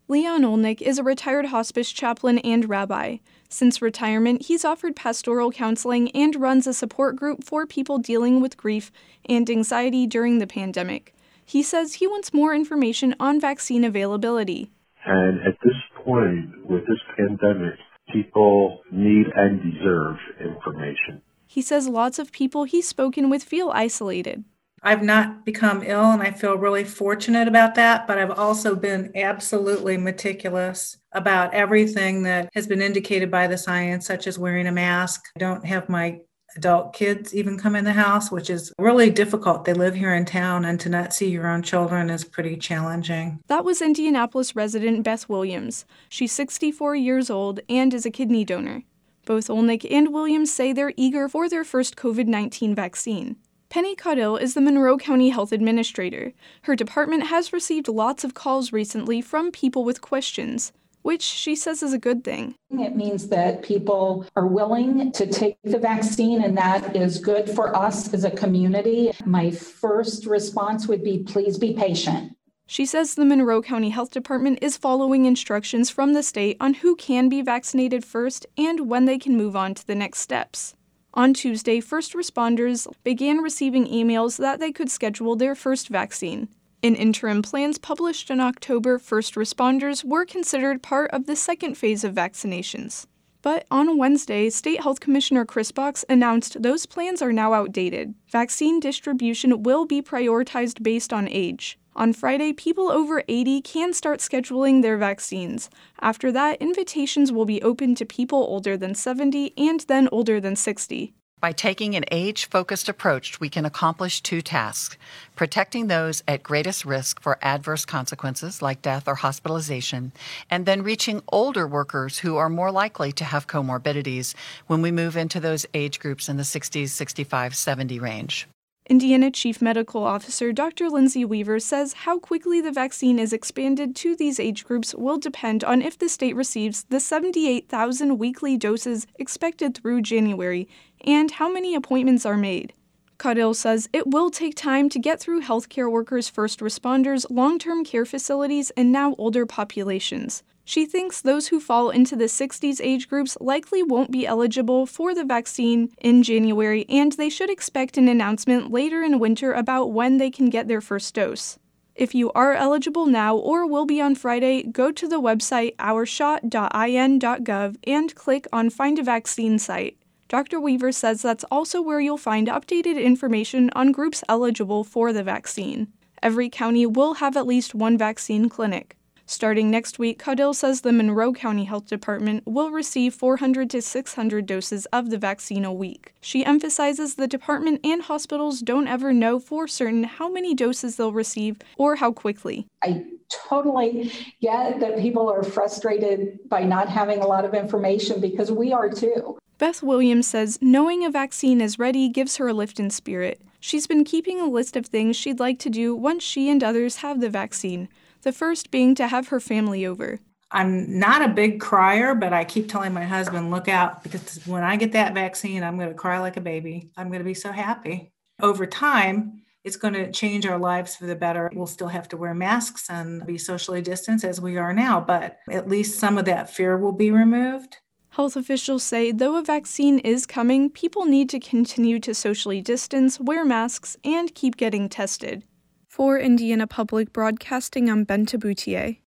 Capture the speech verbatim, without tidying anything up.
Leon Olnick is a retired hospice chaplain and rabbi. Since retirement, he's offered pastoral counseling and runs a support group for people dealing with grief and anxiety during the pandemic. He says he wants more information on vaccine availability. And at this point, with this pandemic, people need and deserve information. He says lots of people he's spoken with feel isolated. I've not become ill, and I feel really fortunate about that, but I've also been absolutely meticulous about everything that has been indicated by the science, such as wearing a mask. I don't have my adult kids even come in the house, which is really difficult. They live here in town, and to not see your own children is pretty challenging. That was Indianapolis resident Beth Williams. She's sixty-four years old and is a kidney donor. Both Olnick and Williams say they're eager for their first covid nineteen vaccine. Penny Caudill is the Monroe County Health Administrator. Her department has received lots of calls recently from people with questions, which she says is a good thing. It means that people are willing to take the vaccine, and that is good for us as a community. My first response would be, please be patient. She says the Monroe County Health Department is following instructions from the state on who can be vaccinated first and when they can move on to the next steps. On Tuesday, first responders began receiving emails that they could schedule their first vaccine. In interim plans published in October, first responders were considered part of the second phase of vaccinations. But on Wednesday, State Health Commissioner Chris Box announced those plans are now outdated. Vaccine distribution will be prioritized based on age. On Friday, people over eighty can start scheduling their vaccines. After that, invitations will be open to people older than seventy and then older than sixty. By taking an age-focused approach, we can accomplish two tasks: protecting those at greatest risk for adverse consequences like death or hospitalization, and then reaching older workers who are more likely to have comorbidities when we move into those age groups in the sixties, sixty-five, seventy range. Indiana Chief Medical Officer Doctor Lindsay Weaver says how quickly the vaccine is expanded to these age groups will depend on if the state receives the seventy-eight thousand weekly doses expected through January and how many appointments are made. Caudill says it will take time to get through healthcare workers, first responders, long-term care facilities, and now older populations. She thinks those who fall into the sixties age groups likely won't be eligible for the vaccine in January, and they should expect an announcement later in winter about when they can get their first dose. If you are eligible now or will be on Friday, go to the website our shot dot I N dot gov and click on Find a Vaccine site. Doctor Weaver says that's also where you'll find updated information on groups eligible for the vaccine. Every county will have at least one vaccine clinic. Starting next week, Caudill says the Monroe County Health Department will receive four hundred to six hundred doses of the vaccine a week. She emphasizes the department and hospitals don't ever know for certain how many doses they'll receive or how quickly. I totally get that people are frustrated by not having a lot of information, because we are too. Beth Williams says knowing a vaccine is ready gives her a lift in spirit. She's been keeping a list of things she'd like to do once she and others have the vaccine. The first being to have her family over. I'm not a big crier, but I keep telling my husband, look out, because when I get that vaccine, I'm going to cry like a baby. I'm going to be so happy. Over time, it's going to change our lives for the better. We'll still have to wear masks and be socially distanced as we are now, but at least some of that fear will be removed. Health officials say though a vaccine is coming, people need to continue to socially distance, wear masks, and keep getting tested. For Indiana Public Broadcasting, I'm Benta Boutier.